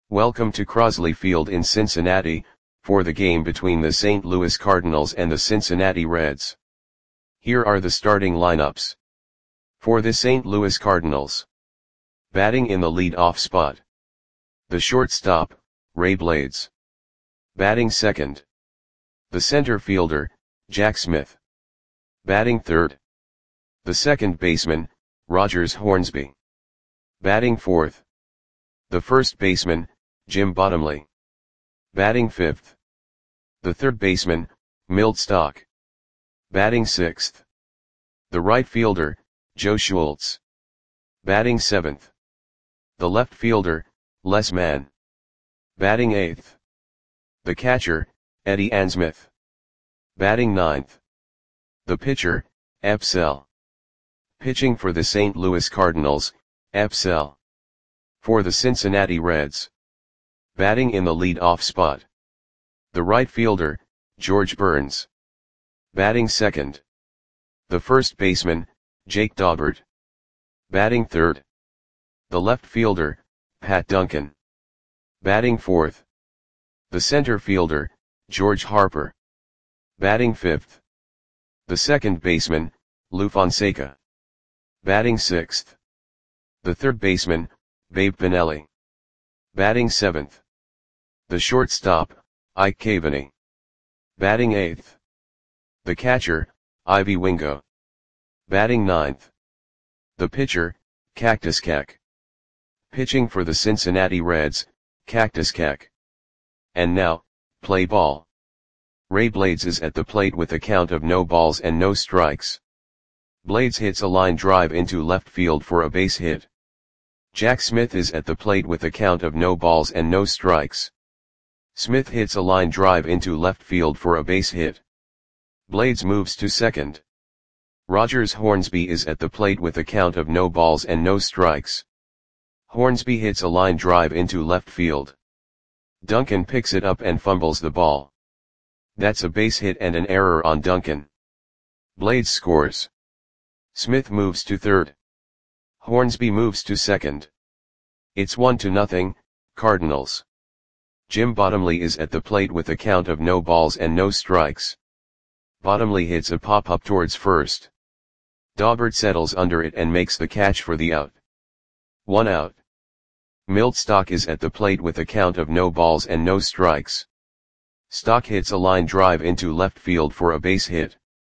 Welcome to Crosley Field in Cincinnati, for the game between the St. Louis Cardinals and the Cincinnati Reds. Here are the starting lineups. For the St. Louis Cardinals. Batting in the lead-off spot. The shortstop, Ray Blades. Batting second. The center fielder, Jack Smith. Batting third. The second baseman, Rogers Hornsby. Batting fourth. The first baseman, Jim Bottomley. Batting fifth. The third baseman, Milt Stock. Batting sixth. The right fielder, Joe Schultz. Batting seventh. The left fielder, Les Mann. Batting eighth. The catcher, Eddie Ansmith. Batting ninth. The pitcher, Epsell. Pitching for the St. Louis Cardinals, Epsell. For the Cincinnati Reds. Batting in the lead-off spot. The right fielder, George Burns. Batting second. The first baseman, Jake Daubert. Batting third. The left fielder, Pat Duncan. Batting fourth. The center fielder, George Harper. Batting fifth. The second baseman, Lou Fonseca. Batting sixth. The third baseman, Babe Pinelli. Batting seventh. The shortstop, Ike Caveney. Batting eighth. The catcher, Ivy Wingo. Batting ninth. The pitcher, Cactus Cack. Pitching for the Cincinnati Reds, Cactus Cack. And now, play ball. Ray Blades is at the plate with a count of no balls and no strikes. Blades hits a line drive into left field for a base hit. Jack Smith is at the plate with a count of no balls and no strikes. Smith hits a line drive into left field for a base hit. Blades moves to second. Rogers Hornsby is at the plate with a count of no balls and no strikes. Hornsby hits a line drive into left field. Duncan picks it up and fumbles the ball. That's a base hit and an error on Duncan. Blades scores. Smith moves to third. Hornsby moves to second. It's 1-0, Cardinals. Jim Bottomley is at the plate with a count of no balls and no strikes. Bottomley hits a pop-up towards first. Daubert settles under it and makes the catch for the out. 1 out. Milt Stock is at the plate with a count of no balls and no strikes. Stock hits a line drive into left field for a base hit.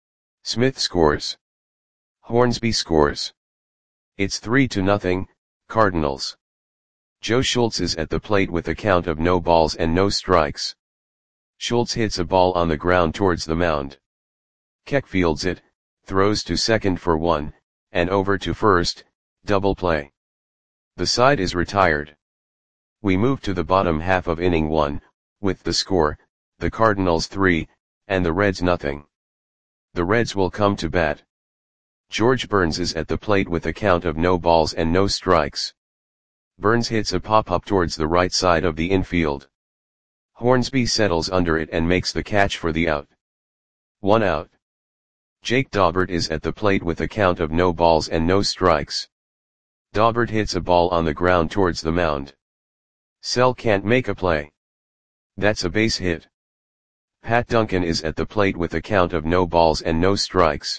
Smith scores. Hornsby scores. It's 3-0, Cardinals. Joe Schultz is at the plate with a count of no balls and no strikes. Schultz hits a ball on the ground towards the mound. Keck fields it, throws to second for 1, and over to first, double play. The side is retired. We move to the bottom half of inning 1, with the score, the Cardinals 3, and the Reds 0. The Reds will come to bat. George Burns is at the plate with a count of no balls and no strikes. Burns hits a pop-up towards the right side of the infield. Hornsby settles under it and makes the catch for the out. 1 out. Jake Daubert is at the plate with a count of no balls and no strikes. Daubert hits a ball on the ground towards the mound. Sell can't make a play. That's a base hit. Pat Duncan is at the plate with a count of no balls and no strikes.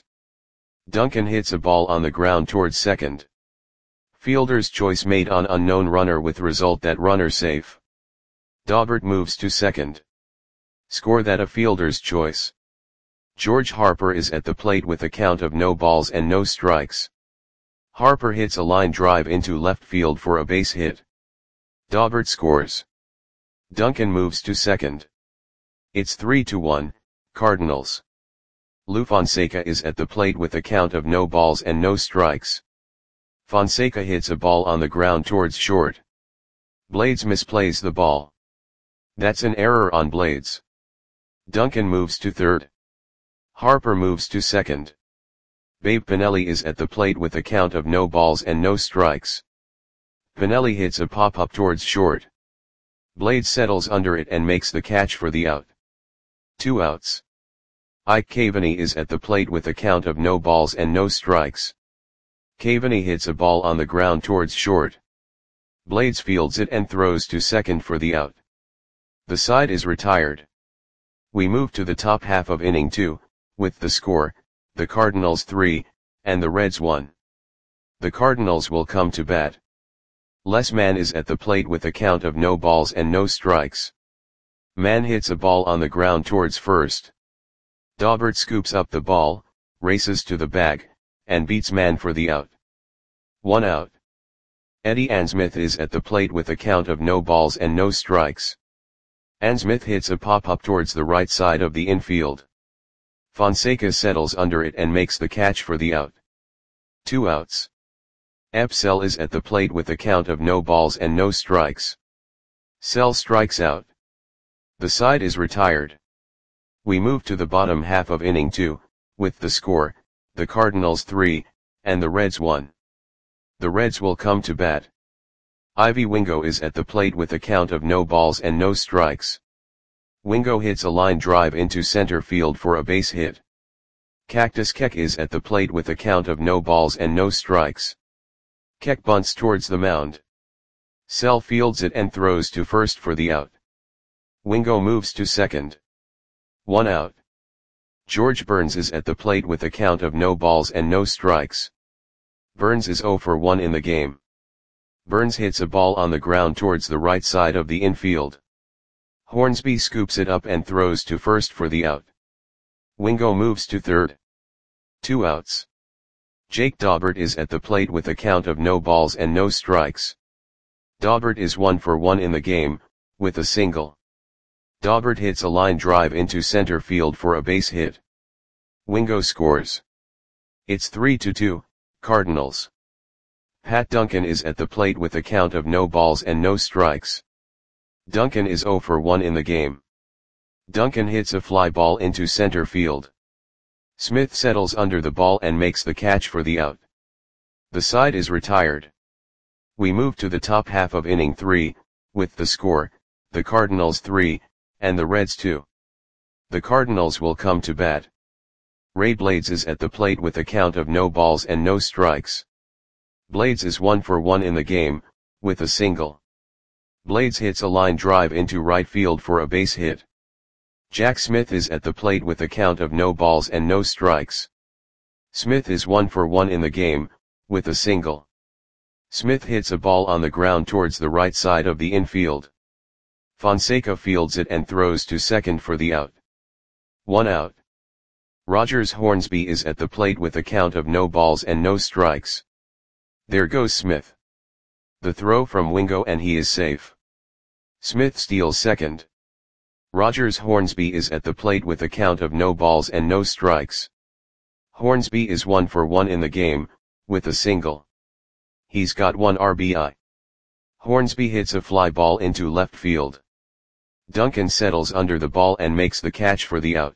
Duncan hits a ball on the ground towards second. Fielder's choice made on unknown runner with result that runner safe. Daubert moves to second. Score that a fielder's choice. George Harper is at the plate with a count of no balls and no strikes. Harper hits a line drive into left field for a base hit. Daubert scores. Duncan moves to second. It's 3-1, Cardinals. Lou Fonseca is at the plate with a count of no balls and no strikes. Fonseca hits a ball on the ground towards short. Blades misplays the ball. That's an error on Blades. Duncan moves to third. Harper moves to second. Babe Pinelli is at the plate with a count of no balls and no strikes. Pinelli hits a pop-up towards short. Blades settles under it and makes the catch for the out. 2 outs. Ike Caveney is at the plate with a count of no balls and no strikes. Caveney hits a ball on the ground towards short. Blades fields it and throws to second for the out. The side is retired. We move to the top half of inning 2, with the score, the Cardinals 3, and the Reds 1. The Cardinals will come to bat. Les Mann is at the plate with a count of no balls and no strikes. Mann hits a ball on the ground towards first. Daubert scoops up the ball, races to the bag, and beats Mann for the out. 1 out. Eddie Ansmith is at the plate with a count of no balls and no strikes. Ansmith hits a pop-up towards the right side of the infield. Fonseca settles under it and makes the catch for the out. 2 outs. Epsell is at the plate with a count of no balls and no strikes. Sell strikes out. The side is retired. We move to the bottom half of inning 2, with the score, the Cardinals 3, and the Reds 1. The Reds will come to bat. Ivy Wingo is at the plate with a count of no balls and no strikes. Wingo hits a line drive into center field for a base hit. Cactus Keck is at the plate with a count of no balls and no strikes. Keck bunts towards the mound. Sell fields it and throws to first for the out. Wingo moves to second. 1 out. George Burns is at the plate with a count of no balls and no strikes. Burns is 0 for 1 in the game. Burns hits a ball on the ground towards the right side of the infield. Hornsby scoops it up and throws to first for the out. Wingo moves to third. 2 outs. Jake Daubert is at the plate with a count of no balls and no strikes. Daubert is 1 for 1 in the game, with a single. Daubert hits a line drive into center field for a base hit. Wingo scores. It's 3-2, Cardinals. Pat Duncan is at the plate with a count of no balls and no strikes. Duncan is 0 for 1 in the game. Duncan hits a fly ball into center field. Smith settles under the ball and makes the catch for the out. The side is retired. We move to the top half of inning 3, with the score, the Cardinals 3, and the Reds 2. The Cardinals will come to bat. Ray Blades is at the plate with a count of no balls and no strikes. Blades is 1 for 1 in the game, with a single. Blades hits a line drive into right field for a base hit. Jack Smith is at the plate with a count of no balls and no strikes. Smith is 1 for 1 in the game, with a single. Smith hits a ball on the ground towards the right side of the infield. Fonseca fields it and throws to second for the out. 1 out. Rogers Hornsby is at the plate with a count of no balls and no strikes. There goes Smith. The throw from Wingo and he is safe. Smith steals second. Rogers Hornsby is at the plate with a count of no balls and no strikes. Hornsby is 1 for 1 in the game, with a single. He's got 1 RBI. Hornsby hits a fly ball into left field. Duncan settles under the ball and makes the catch for the out.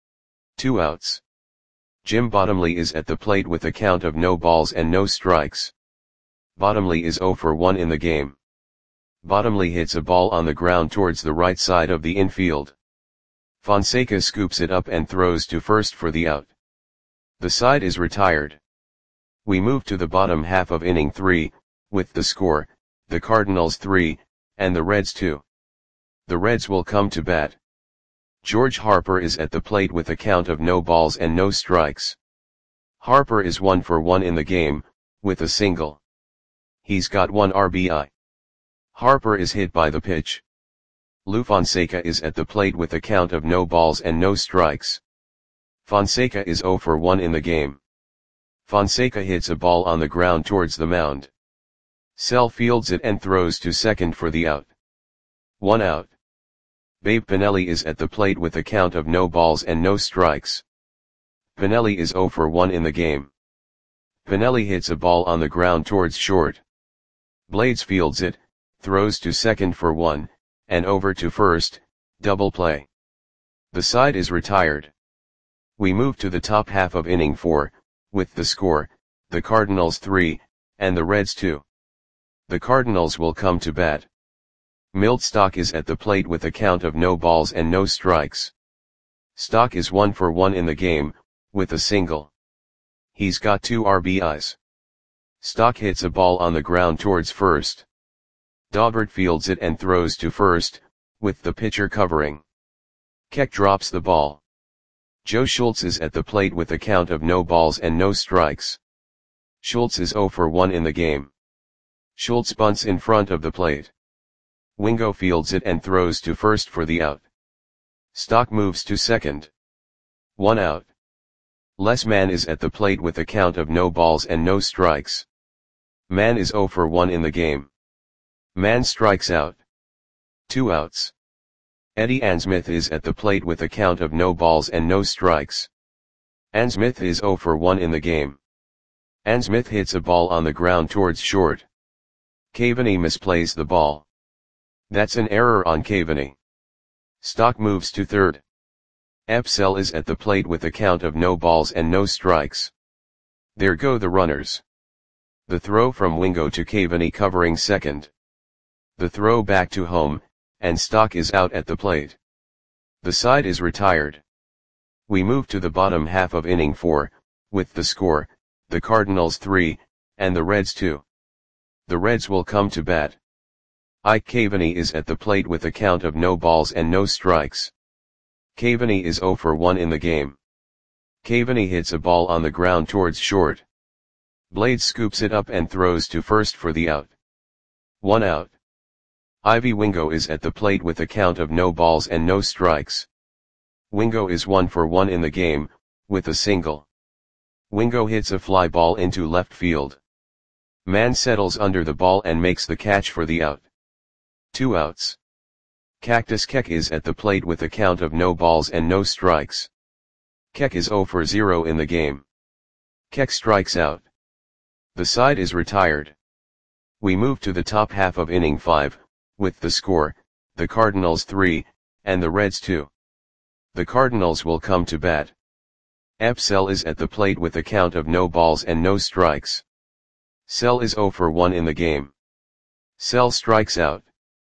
2 outs. Jim Bottomley is at the plate with a count of no balls and no strikes. Bottomley is 0 for 1 in the game. Bottomley hits a ball on the ground towards the right side of the infield. Fonseca scoops it up and throws to first for the out. The side is retired. We move to the bottom half of inning 3, with the score, the Cardinals 3, and the Reds 2. The Reds will come to bat. George Harper is at the plate with a count of no balls and no strikes. Harper is 1 for 1 in the game, with a single. He's got 1 RBI. Harper is hit by the pitch. Lou Fonseca is at the plate with a count of no balls and no strikes. Fonseca is 0 for 1 in the game. Fonseca hits a ball on the ground towards the mound. Sell fields it and throws to second for the out. 1 out. Babe Pinelli is at the plate with a count of no balls and no strikes. Pinelli is 0 for 1 in the game. Pinelli hits a ball on the ground towards short. Blades fields it, throws to second for 1, and over to first, double play. The side is retired. We move to the top half of inning 4, with the score, the Cardinals 3, and the Reds 2. The Cardinals will come to bat. Milt Stock is at the plate with a count of no balls and no strikes. Stock is 1 for 1 in the game, with a single. He's got 2 RBIs. Stock hits a ball on the ground towards first. Daubert fields it and throws to first, with the pitcher covering. Keck drops the ball. Joe Schultz is at the plate with a count of no balls and no strikes. Schultz is 0 for 1 in the game. Schultz bunts in front of the plate. Wingo fields it and throws to first for the out. Stock moves to second. 1 out. Les Mann is at the plate with a count of no balls and no strikes. Mann is 0 for 1 in the game. Mann strikes out. 2 outs. Eddie Ansmith is at the plate with a count of no balls and no strikes. Ansmith is 0 for 1 in the game. Ansmith hits a ball on the ground towards short. Caveney misplays the ball. That's an error on Caveney. Stock moves to third. Epsell is at the plate with a count of no balls and no strikes. There go the runners. The throw from Wingo to Caveney covering second. The throw back to home, and Stock is out at the plate. The side is retired. We move to the bottom half of inning 4, with the score, the Cardinals 3, and the Reds 2. The Reds will come to bat. Ike Caveney is at the plate with a count of no balls and no strikes. Caveney is 0 for 1 in the game. Caveney hits a ball on the ground towards short. Blades scoops it up and throws to first for the out. 1 out. Ivy Wingo is at the plate with a count of no balls and no strikes. Wingo is 1 for 1 in the game, with a single. Wingo hits a fly ball into left field. Mann settles under the ball and makes the catch for the out. 2 outs. Cactus Keck is at the plate with a count of no balls and no strikes. Keck is 0 for 0 in the game. Keck strikes out. The side is retired. We move to the top half of inning 5, with the score, the Cardinals 3, and the Reds 2. The Cardinals will come to bat. Epsell is at the plate with a count of no balls and no strikes. Sell is 0 for 1 in the game. Sell strikes out.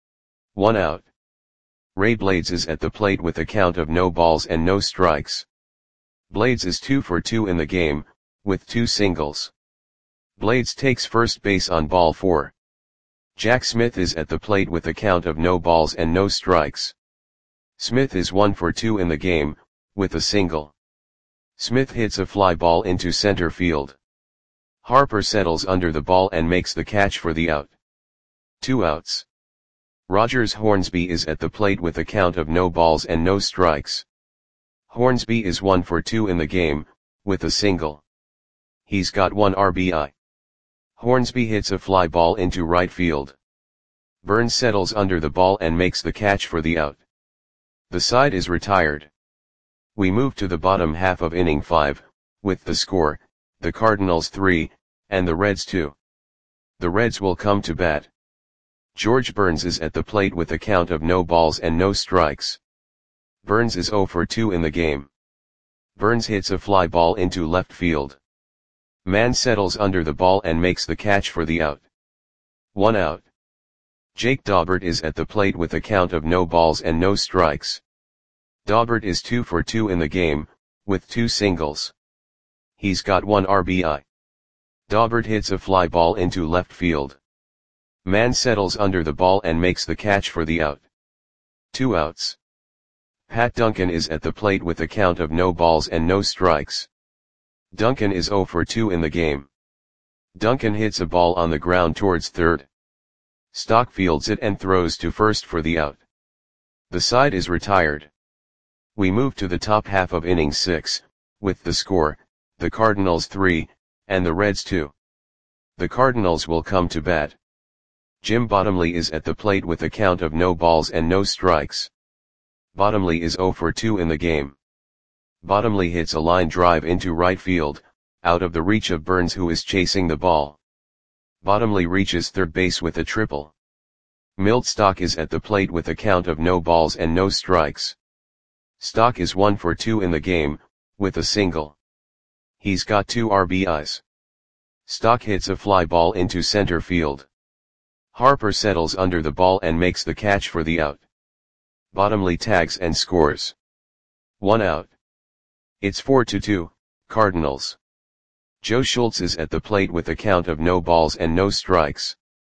1 out. Ray Blades is at the plate with a count of no balls and no strikes. Blades is 2 for 2 in the game, with 2 singles. Blades takes first base on ball 4. Jack Smith is at the plate with a count of no balls and no strikes. Smith is 1 for 2 in the game, with a single. Smith hits a fly ball into center field. Harper settles under the ball and makes the catch for the out. 2 outs. Rogers Hornsby is at the plate with a count of no balls and no strikes. Hornsby is 1 for 2 in the game, with a single. He's got 1 RBI. Hornsby hits a fly ball into right field. Burns settles under the ball and makes the catch for the out. The side is retired. We move to the bottom half of inning 5, with the score, the Cardinals 3, and the Reds 2. The Reds will come to bat. George Burns is at the plate with a count of no balls and no strikes. Burns is 0 for 2 in the game. Burns hits a fly ball into left field. Mann settles under the ball and makes the catch for the out. 1 out. Jake Daubert is at the plate with a count of no balls and no strikes. Daubert is 2 for 2 in the game, with 2 singles. He's got 1 RBI. Daubert hits a fly ball into left field. Mann settles under the ball and makes the catch for the out. 2 outs. Pat Duncan is at the plate with a count of no balls and no strikes. Duncan is 0 for 2 in the game. Duncan hits a ball on the ground towards third. Stock fields it and throws to first for the out. The side is retired. We move to the top half of inning 6, with the score, the Cardinals 3, and the Reds 2. The Cardinals will come to bat. Jim Bottomley is at the plate with a count of no balls and no strikes. Bottomley is 0 for 2 in the game. Bottomley hits a line drive into right field, out of the reach of Burns who is chasing the ball. Bottomley reaches third base with a triple. Milt Stock is at the plate with a count of no balls and no strikes. Stock is 1 for 2 in the game, with a single. He's got 2 RBIs. Stock hits a fly ball into center field. Harper settles under the ball and makes the catch for the out. Bottomley tags and scores. 1 out. It's 4-2, Cardinals. Joe Schultz is at the plate with a count of no balls and no strikes.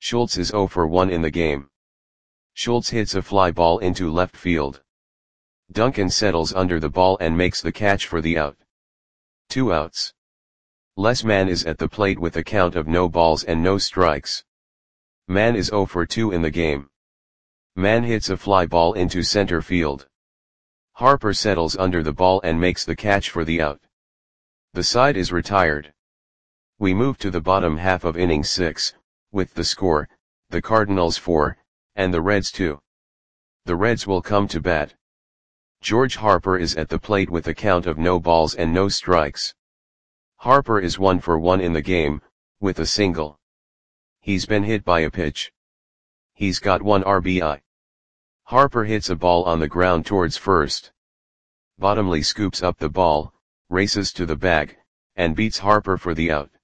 Schultz is 0 for 1 in the game. Schultz hits a fly ball into left field. Duncan settles under the ball and makes the catch for the out. 2 outs. Les Mann is at the plate with a count of no balls and no strikes. Mann is 0 for 2 in the game. Mann hits a fly ball into center field. Harper settles under the ball and makes the catch for the out. The side is retired. We move to the bottom half of inning 6, with the score, the Cardinals 4, and the Reds 2. The Reds will come to bat. George Harper is at the plate with a count of no balls and no strikes. Harper is 1 for 1 in the game, with a single. He's been hit by a pitch. He's got 1 RBI. Harper hits a ball on the ground towards first. Bottomley scoops up the ball, races to the bag, and beats Harper for the out.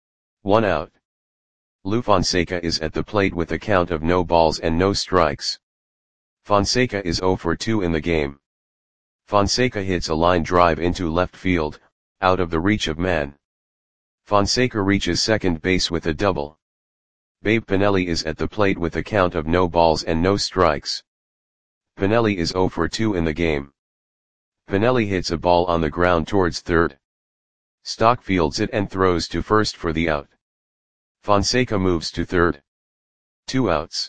1 out. Lou Fonseca is at the plate with a count of no balls and no strikes. Fonseca is 0 for 2 in the game. Fonseca hits a line drive into left field, out of the reach of Mann. Fonseca reaches second base with a double. Babe Pinelli is at the plate with a count of no balls and no strikes. Pinelli is 0 for 2 in the game. Pinelli hits a ball on the ground towards third. Stock fields it and throws to first for the out. Fonseca moves to third. 2 outs.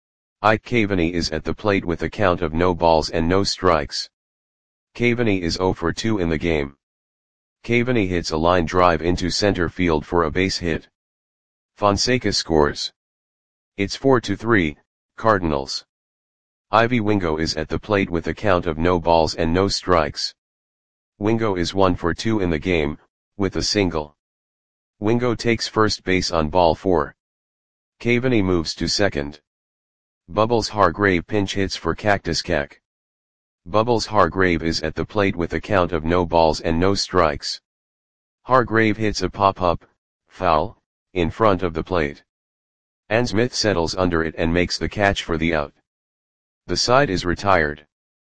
Ike Caveney is at the plate with a count of no balls and no strikes. Caveney is 0 for 2 in the game. Caveney hits a line drive into center field for a base hit. Fonseca scores. It's 4-3, Cardinals. Ivy Wingo is at the plate with a count of no balls and no strikes. Wingo is 1 for 2 in the game, with a single. Wingo takes first base on ball 4. Caveney moves to second. Bubbles Hargrave pinch hits for Cactus Cack. Bubbles Hargrave is at the plate with a count of no balls and no strikes. Hargrave hits a pop-up, foul, in front of the plate. Ann Smith settles under it and makes the catch for the out. The side is retired.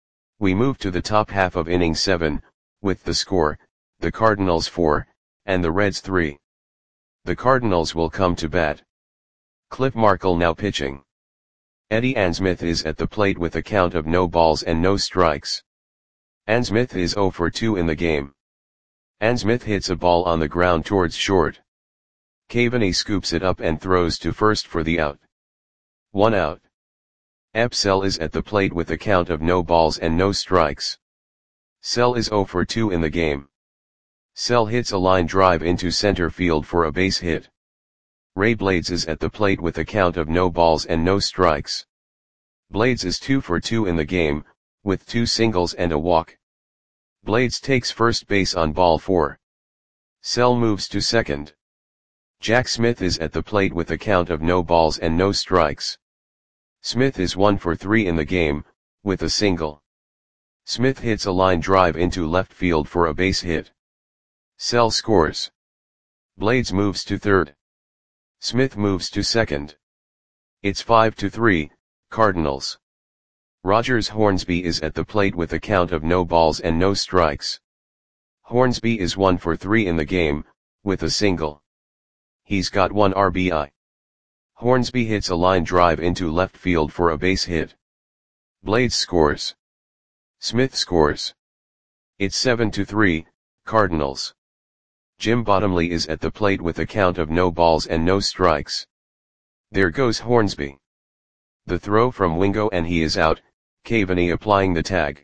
We move to the top half of inning 7, with the score, the Cardinals 4, and the Reds 3. The Cardinals will come to bat. Cliff Markle now pitching. Eddie Ann Smith is at the plate with a count of no balls and no strikes. Ann Smith is 0 for 2 in the game. Ann Smith hits a ball on the ground towards short. Caveney scoops it up and throws to first for the out. 1 out. Epsell is at the plate with a count of no balls and no strikes. Sell is 0 for 2 in the game. Sell hits a line drive into center field for a base hit. Ray Blades is at the plate with a count of no balls and no strikes. Blades is 2 for 2 in the game, with 2 singles and a walk. Blades takes first base on ball 4. Sell moves to second. Jack Smith is at the plate with a count of no balls and no strikes. Smith is 1 for 3 in the game, with a single. Smith hits a line drive into left field for a base hit. Sell scores. Blades moves to third. Smith moves to second. It's 5-3, Cardinals. Rogers Hornsby is at the plate with a count of no balls and no strikes. Hornsby is 1 for 3 in the game, with a single. He's got 1 RBI. Hornsby hits a line drive into left field for a base hit. Blades scores. Smith scores. It's 7-3, Cardinals. Jim Bottomley is at the plate with a count of no balls and no strikes. There goes Hornsby. The throw from Wingo and he is out, Caveney applying the tag.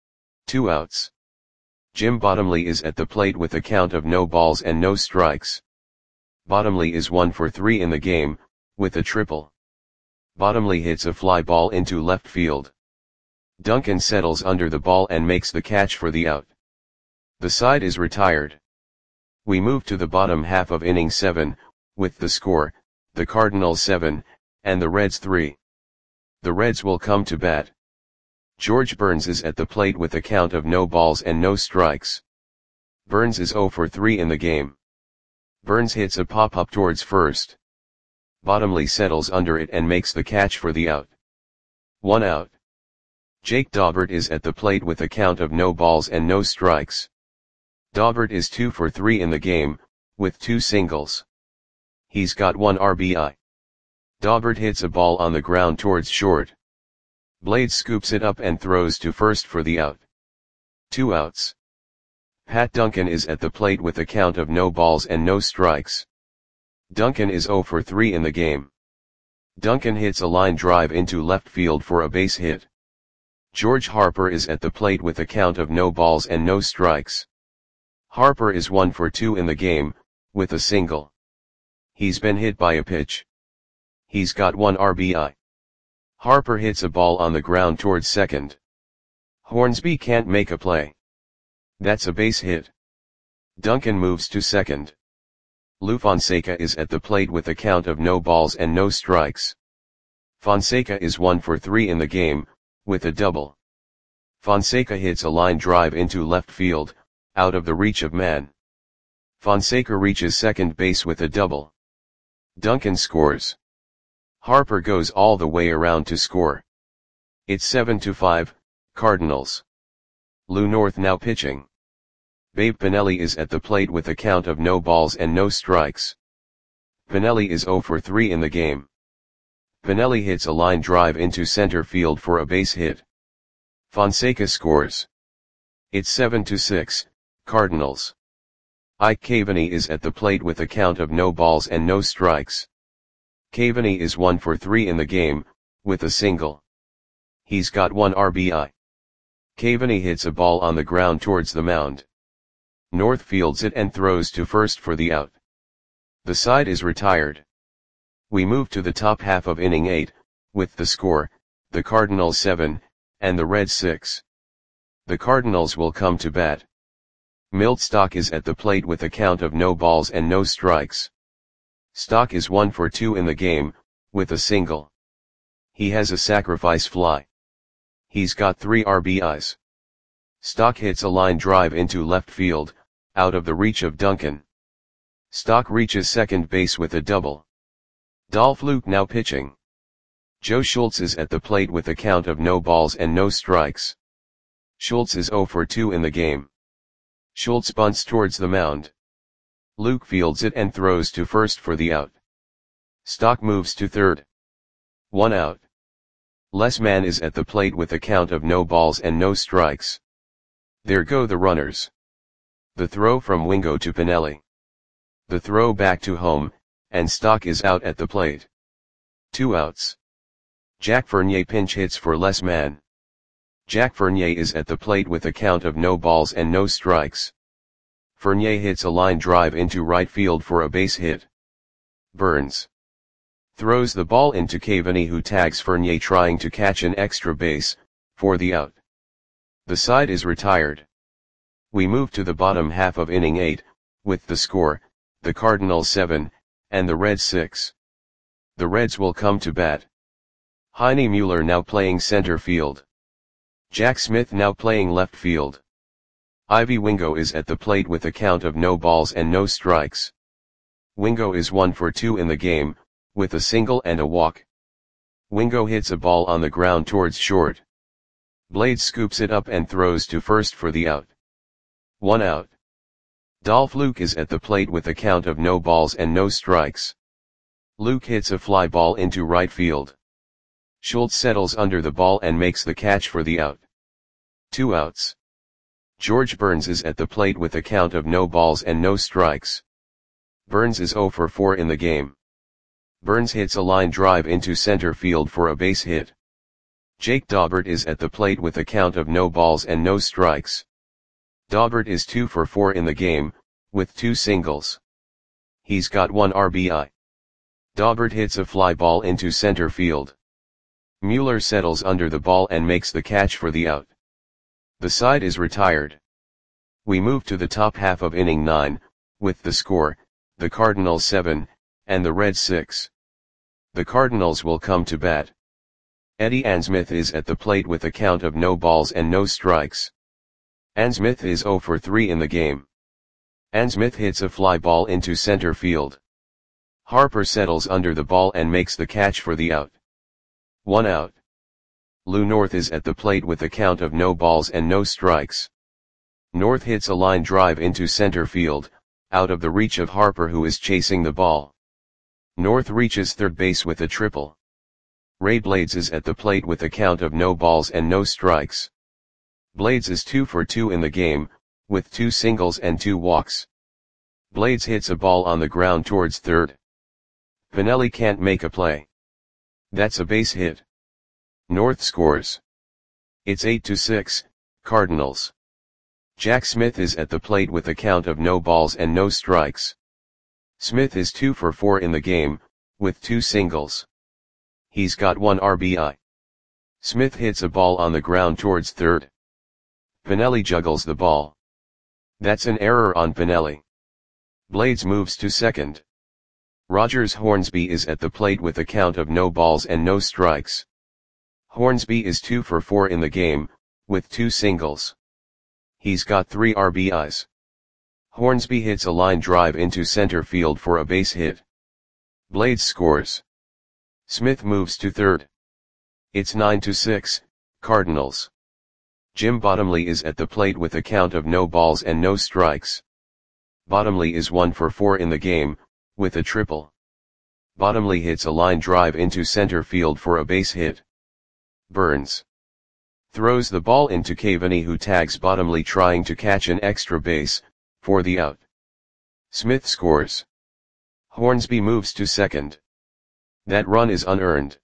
2 outs. Jim Bottomley is at the plate with a count of no balls and no strikes. Bottomley is 1 for 3 in the game, with a triple. Bottomley hits a fly ball into left field. Duncan settles under the ball and makes the catch for the out. The side is retired. We move to the bottom half of inning 7, with the score, the Cardinals 7, and the Reds 3. The Reds will come to bat. George Burns is at the plate with a count of no balls and no strikes. Burns is 0 for 3 in the game. Burns hits a pop-up towards first. Bottomley settles under it and makes the catch for the out. 1 out. Jake Daubert is at the plate with a count of no balls and no strikes. Daubert is 2 for 3 in the game, with 2 singles. He's got 1 RBI. Daubert hits a ball on the ground towards short. Blades scoops it up and throws to first for the out. 2 outs. Pat Duncan is at the plate with a count of no balls and no strikes. Duncan is 0 for 3 in the game. Duncan hits a line drive into left field for a base hit. George Harper is at the plate with a count of no balls and no strikes. Harper is 1 for 2 in the game, with a single. He's been hit by a pitch. He's got 1 RBI. Harper hits a ball on the ground towards second. Hornsby can't make a play. That's a base hit. Duncan moves to second. Lou Fonseca is at the plate with a count of no balls and no strikes. Fonseca is 1 for 3 in the game, with a double. Fonseca hits a line drive into left field, out of the reach of man. Fonseca reaches second base with a double. Duncan scores. Harper goes all the way around to score. It's 7-5, Cardinals. Lou North now pitching. Babe Pinelli is at the plate with a count of no balls and no strikes. Pinelli is 0 for 3 in the game. Pinelli hits a line drive into center field for a base hit. Fonseca scores. It's 7-6, Cardinals. Ike Cavaney is at the plate with a count of no balls and no strikes. Cavaney is 1 for 3 in the game, with a single. He's got 1 RBI. Cavaney hits a ball on the ground towards the mound. North fields it and throws to first for the out. The side is retired. We move to the top half of inning 8, with the score, the Cardinals 7, and the Reds 6. The Cardinals will come to bat. Milt Stock is at the plate with a count of no balls and no strikes. Stock is 1 for 2 in the game, with a single. He has a sacrifice fly. He's got 3 RBIs. Stock hits a line drive into left field, out of the reach of Duncan. Stock reaches second base with a double. Dolph Luke now pitching. Joe Schultz is at the plate with a count of no balls and no strikes. Schultz is 0 for 2 in the game. Schultz bunts towards the mound. Luke fields it and throws to first for the out. Stock moves to third. 1 out. Les Mann is at the plate with a count of no balls and no strikes. There go the runners. The throw from Wingo to Pinelli. The throw back to home, and Stock is out at the plate. 2 outs. Jack Fournier pinch hits for Les Mann. Jack Fournier is at the plate with a count of no balls and no strikes. Fournier hits a line drive into right field for a base hit. Burns throws the ball into Cavaney, who tags Fournier trying to catch an extra base, for the out. The side is retired. We move to the bottom half of inning 8, with the score, the Cardinals 7, and the Reds 6. The Reds will come to bat. Heine Mueller now playing center field. Jack Smith now playing left field. Ivy Wingo is at the plate with a count of no balls and no strikes. Wingo is 1 for 2 in the game, with a single and a walk. Wingo hits a ball on the ground towards short. Blades scoops it up and throws to first for the out. 1 out. Dolph Luke is at the plate with a count of no balls and no strikes. Luke hits a fly ball into right field. Schultz settles under the ball and makes the catch for the out. 2 outs. George Burns is at the plate with a count of no balls and no strikes. Burns is 0 for 4 in the game. Burns hits a line drive into center field for a base hit. Jake Daubert is at the plate with a count of no balls and no strikes. Daubert is 2 for 4 in the game, with 2 singles. He's got 1 RBI. Daubert hits a fly ball into center field. Mueller settles under the ball and makes the catch for the out. The side is retired. We move to the top half of inning 9, with the score, the Cardinals 7, and the Reds 6. The Cardinals will come to bat. Eddie Ansmith is at the plate with a count of no balls and no strikes. Ansmith is 0 for 3 in the game. Ansmith hits a fly ball into center field. Harper settles under the ball and makes the catch for the out. 1 out. Lou North is at the plate with a count of no balls and no strikes. North hits a line drive into center field, out of the reach of Harper, who is chasing the ball. North reaches third base with a triple. Ray Blades is at the plate with a count of no balls and no strikes. Blades is 2 for 2 in the game, with 2 singles and 2 walks. Blades hits a ball on the ground towards third. Pinelli can't make a play. That's a base hit. North scores. It's 8-6, Cardinals. Jack Smith is at the plate with a count of no balls and no strikes. Smith is 2 for 4 in the game, with 2 singles. He's got 1 RBI. Smith hits a ball on the ground towards third. Pinelli juggles the ball. That's an error on Pinelli. Blades moves to second. Rogers Hornsby is at the plate with a count of no balls and no strikes. Hornsby is 2 for 4 in the game, with 2 singles. He's got 3 RBIs. Hornsby hits a line drive into center field for a base hit. Blades scores. Smith moves to third. It's 9-6, Cardinals. Jim Bottomley is at the plate with a count of no balls and no strikes. Bottomley is 1 for 4 in the game, with a triple. Bottomley hits a line drive into center field for a base hit. Burns throws the ball into Cavaney, who tags Bottomley trying to catch an extra base, for the out. Smith scores. Hornsby moves to second. That run is unearned.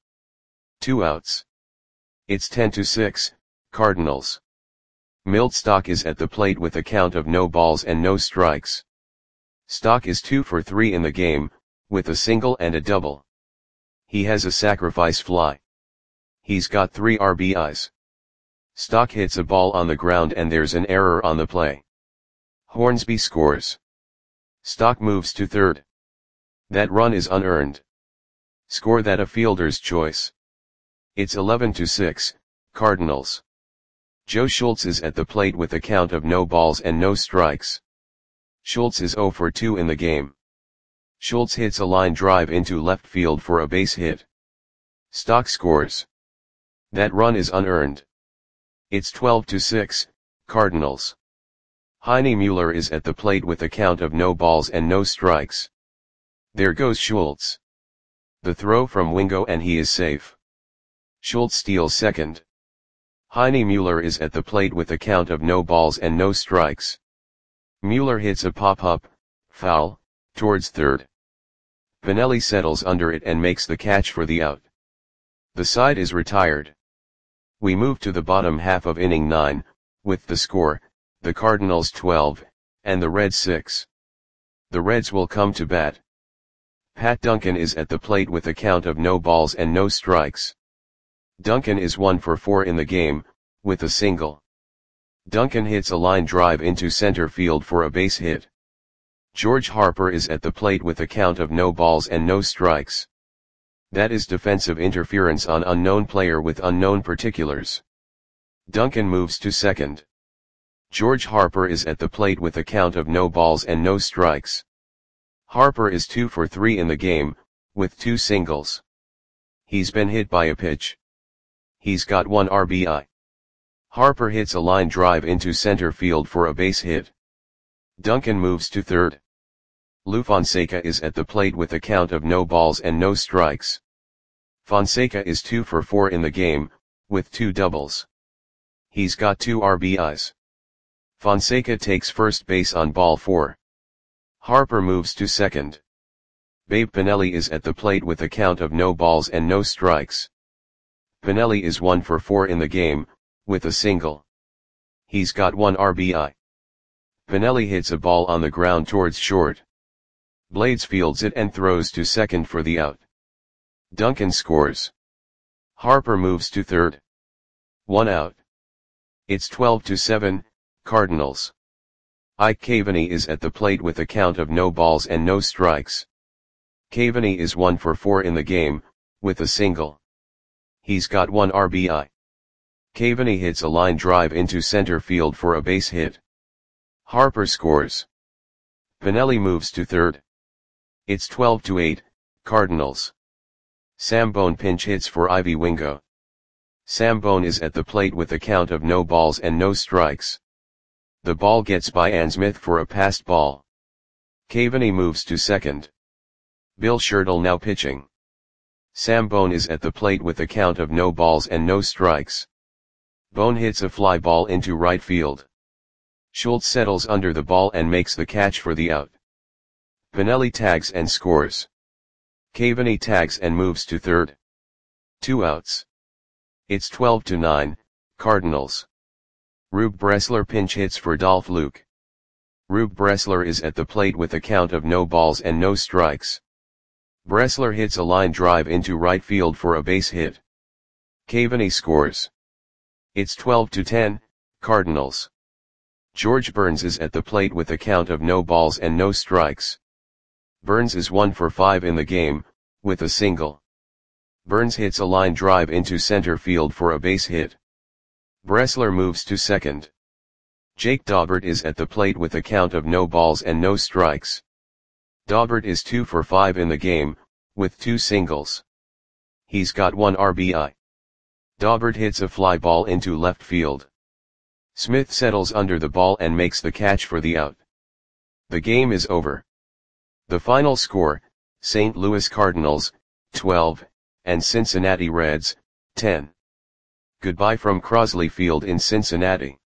2 outs. It's 10-6, Cardinals. Milt Stock is at the plate with a count of no balls and no strikes. Stock is 2 for 3 in the game, with a single and a double. He has a sacrifice fly. He's got 3 RBIs. Stock hits a ball on the ground and there's an error on the play. Hornsby scores. Stock moves to third. That run is unearned. Score that a fielder's choice. It's 11-6, Cardinals. Joe Schultz is at the plate with a count of no balls and no strikes. Schultz is 0 for 2 in the game. Schultz hits a line drive into left field for a base hit. Stock scores. That run is unearned. It's 12-6, Cardinals. Heine Mueller is at the plate with a count of no balls and no strikes. There goes Schultz. The throw from Wingo and he is safe. Schultz steals second. Heine Mueller is at the plate with a count of no balls and no strikes. Mueller hits a pop-up, foul, towards third. Pinelli settles under it and makes the catch for the out. The side is retired. We move to the bottom half of inning 9, with the score, the Cardinals 12, and the Reds 6. The Reds will come to bat. Pat Duncan is at the plate with a count of no balls and no strikes. Duncan is 1 for 4 in the game, with a single. Duncan hits a line drive into center field for a base hit. George Harper is at the plate with a count of no balls and no strikes. That is defensive interference on unknown player with unknown particulars. Duncan moves to second. George Harper is at the plate with a count of no balls and no strikes. Harper is 2 for 3 in the game, with 2 singles. He's been hit by a pitch. He's got 1 RBI. Harper hits a line drive into center field for a base hit. Duncan moves to third. Lou Fonseca is at the plate with a count of no balls and no strikes. Fonseca is 2 for 4 in the game, with 2 doubles. He's got 2 RBIs. Fonseca takes first base on ball 4. Harper moves to second. Babe Pinelli is at the plate with a count of no balls and no strikes. Pinelli is 1 for 4 in the game, with a single. He's got 1 RBI. Pinelli hits a ball on the ground towards short. Blades fields it and throws to second for the out. Duncan scores. Harper moves to third. 1 out. It's 12-7, Cardinals. Ike Cavaney is at the plate with a count of no balls and no strikes. Cavaney is 1 for 4 in the game, with a single. He's got 1 RBI. Cavaney hits a line drive into center field for a base hit. Harper scores. Pinelli moves to third. It's 12-8, Cardinals. Sambone pinch hits for Ivy Wingo. Sambone is at the plate with a count of no balls and no strikes. The ball gets by Ann Smith for a passed ball. Cavaney moves to second. Bill Shirtle now pitching. Sam Bone is at the plate with a count of no balls and no strikes. Bone hits a fly ball into right field. Schultz settles under the ball and makes the catch for the out. Pinelli tags and scores. Cavaney tags and moves to third. 2 outs. It's 12-9, Cardinals. Rube Bressler pinch hits for Dolph Luke. Rube Bressler is at the plate with a count of no balls and no strikes. Bressler hits a line drive into right field for a base hit. Cavaney scores. It's 12-10, Cardinals. George Burns is at the plate with a count of no balls and no strikes. Burns is 1 for 5 in the game, with a single. Burns hits a line drive into center field for a base hit. Bressler moves to second. Jake Daubert is at the plate with a count of no balls and no strikes. Daubert is 2 for 5 in the game, with 2 singles. He's got 1 RBI. Daubert hits a fly ball into left field. Smith settles under the ball and makes the catch for the out. The game is over. The final score, St. Louis Cardinals, 12, and Cincinnati Reds, 10. Goodbye from Crosley Field in Cincinnati.